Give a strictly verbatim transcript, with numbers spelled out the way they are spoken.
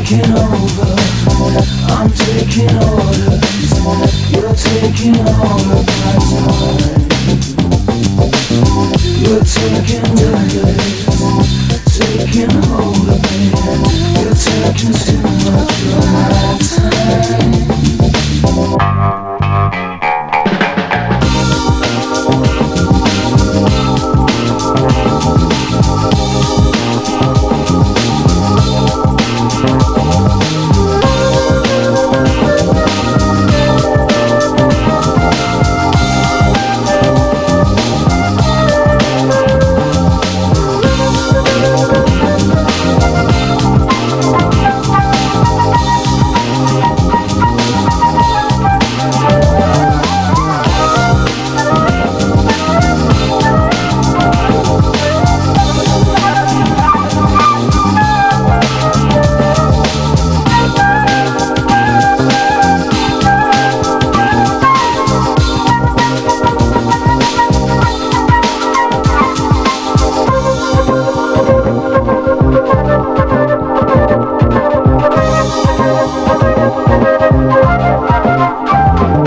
taking over. I'm taking orders. You're taking all of my time. You're taking orders, taking hold of me. You're taking too much of my time.